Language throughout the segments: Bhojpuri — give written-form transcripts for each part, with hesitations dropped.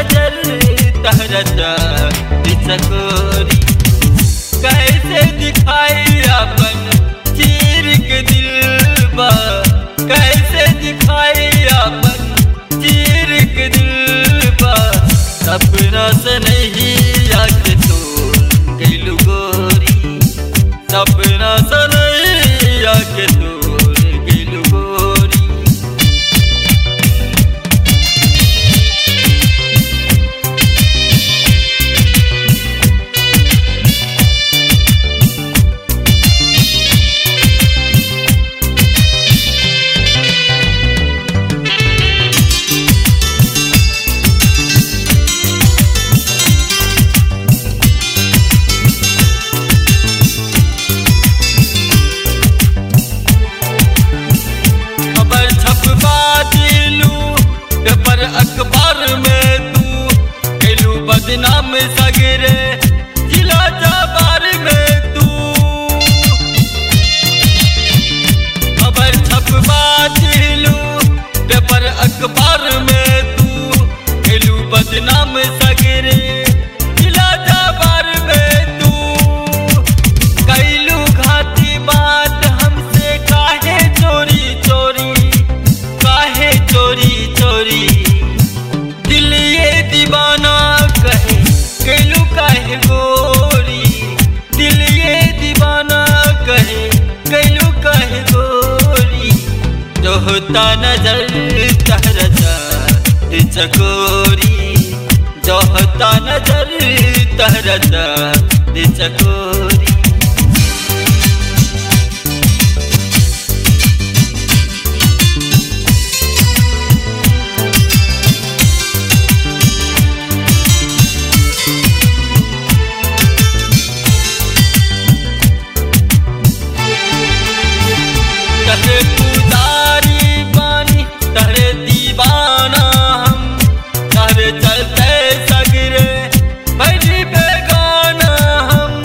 नजर तहरता चकोरी। कैसे दिखाई अपन चीर के दिल बा, कैसे दिखाई अपन चीर के दिल बा। सपना से नहीं आके तो गइलू गोरी, सपना से नहीं आके तो गइलू गोरी। अखबार में तू कैलू बदनाम सगरे जिला जाबार में तू। खबर छपवा दिलू पेपर अखबार में तू कैलू बदनाम सगरे जिला जाबार में तू। कैलू घाती बात हमसे काहे चोरी चोरी, काहे चोरी चोरी। दिल ये दीवाना कहे कैलू काहे गोरी, दिल ये दीवाना कहे कैलू काहे गोरी। जो होता नजर तहरता चकोरी, जो होता नजर तहरता चकोरी। तहरे पुजारी बानी तहरे दीवाना हम, तहरे चलते सगरे भैली बेगाना हम।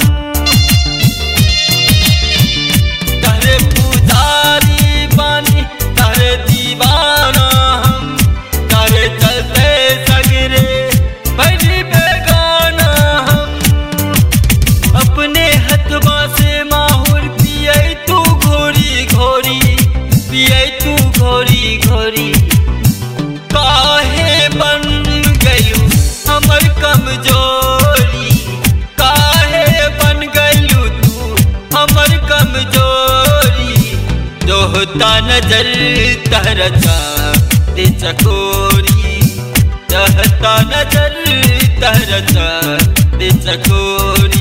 तहरे पुजारी बानी तहरे दीवाना हम, तहरे चलते सगरे भैली बेगाना हम। अपने हथवा से माहौर पिए तू घोरी घोरी, पिए तू घोरी घोरी। काहे बन गयू हमर कमजोरी, काहे बन गयू तू हमर कमजोरी। जो होता नजर तहरता चकोरी, चाहता नजर तहरता चकोरी।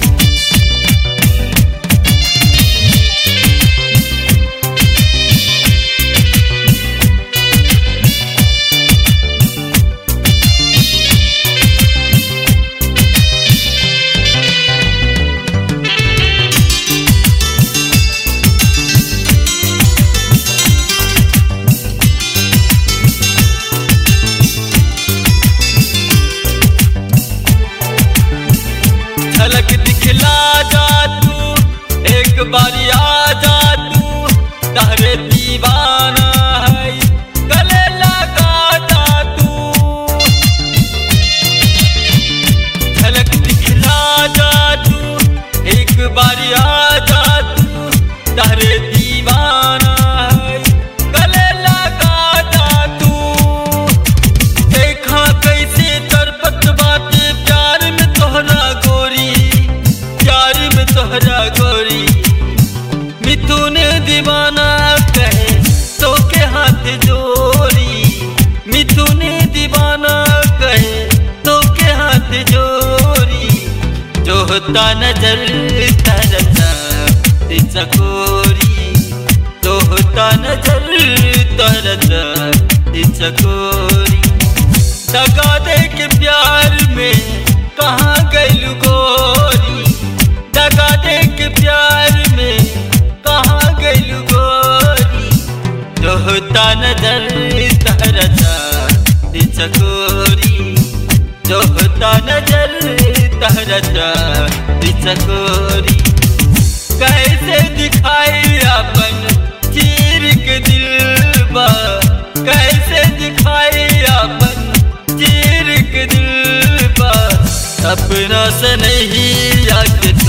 झलक दिखला जा तू एक बारी आ जा तू, तहरे दीवाना है गले लगा जा तू। झलक दिखला जा तू एक बारी आ जा तू, तहरे दीवाना है गले लगा जा तू। देखा कैसे तरपत बातें प्यार में तोहरा गोरी, प्यार में तोहरा गोरी। मिथुन दीवाना कहे तो के हाथ जोड़ी, मिथुन दीवाना कहे तो के हाथ जोड़ी। जो होता नजर तहरता चकोरी, जो होता नजर तहरता चकोरी। दगा दे के प्यार में कहाँ गइलू गोरी, दगा दे के प्यार में कहाँ गइलू गोरी। जो होता नजर तहरता चकोरी, जो होता नजर तहरता चकोरी। कैसे दिखाई अपन चीर के दिल बा, कैसे दिखाई अपन चीर दिल पर, अपना से नहीं आके